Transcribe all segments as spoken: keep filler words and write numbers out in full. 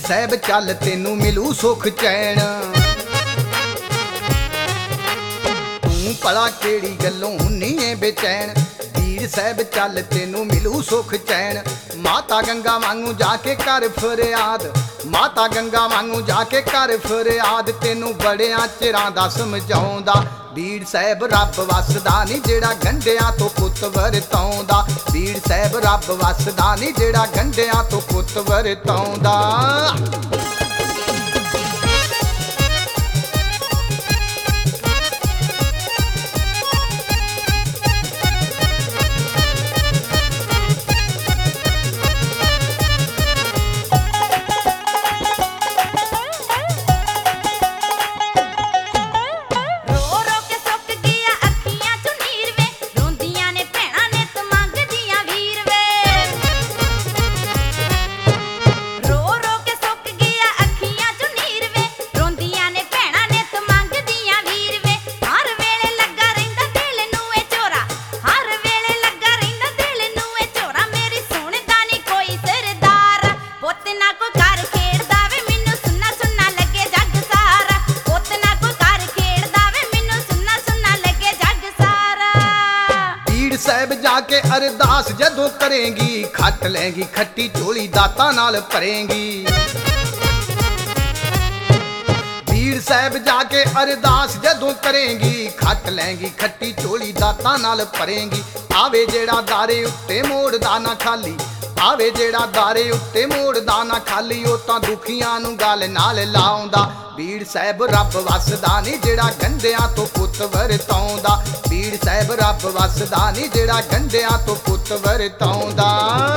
साहब चल तेनू मिलू सुख चैन। तू भला केड़ी गल्लों हुन्नी ऐ बेचैन, बीड़ साहब चल तेनू मिलू सुख चैन। माता गंगा वांगू जाके कर फरियाद, माता गंगा वांगू जाके कर फरियाद, तेनू बड़ियां चिरां दा समझाउंदा। बीड़ साहब रब वसदा नी जेड़ा गंढियां तो पुत वरताउंदा, बीड़ साहब रब वसदा नी जेड़ा गंढियां तो पुत वरताउंदा। साहब जाके अरदास जदों करेंगी, खट लेंगी खट्टी झोली दाता नाल भरेंगी। बीड़ साहब जाके अरदास जदों करेंगी, खट लेंगी खट्टी झोली दाता नाल भरेंगी। आवे जेड़ा दारे उत्ते मोड़दा ना खाली, आवे जेड़ा दारे उत्ते मोड़दा ना खाली, ओ तां दुखियां नूं गल नाल लाउंदा। बीड़ साहब रब वसदा नी जेड़ा गंढियां तो पुत वरताउंदा, बीड़ साहब रब वसदा नी जेड़ा गंढियां तो पुत वरताउंदा।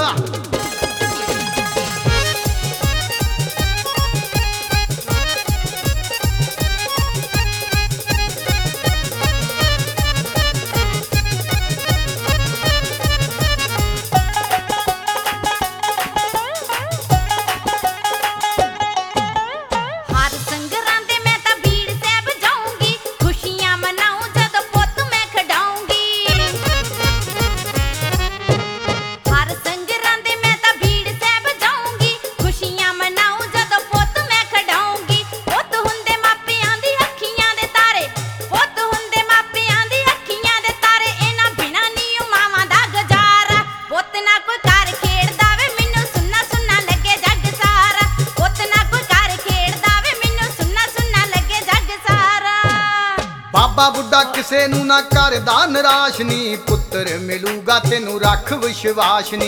बाबा बुढ़ा किसे नू ना करदा निराश नी, पुत्र मिलूगा तेनू रख विश्वास नी।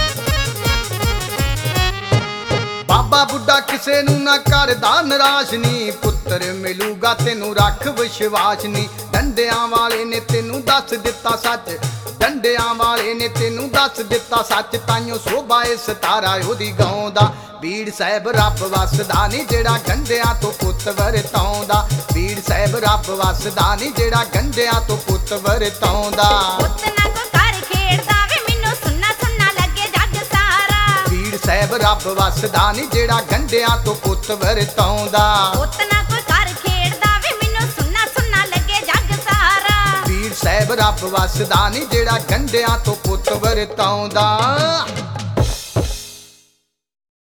बाबा बुढ़ा किसे नू ना करदा निराश नी, पुत्र मिलूगा तेनू रख विश्वास नी। डंडियां वाले ने तेनू दस दिता सच, डंडियां वाले ने तेनू दस दिता सच, ताइयों शोभा ए सतारा ओदी गाउंदा। बीड़ साहब रब वसदा नी जेड़ा गंढियां तो पुत वरताउंदा, बीड़ साहब रब वसदा नी जेड़ा गंढियां तो पुत वरताउंदा। पुत ना कोई कर खेड़दा वे मैनू सुन्ना सुन्ना लगे जग सारा, बीड़ साहब रब वसदा नी जेड़ा गंढियां तो पुत वरताउंदा। पुत ना कोई कर खेड़दा वे मैनू सुन्ना सुन्ना लगे जग सारा, बीड़ साहब रब वसदा नी जेड़ा गंढियां तो पुत वरताउंदा।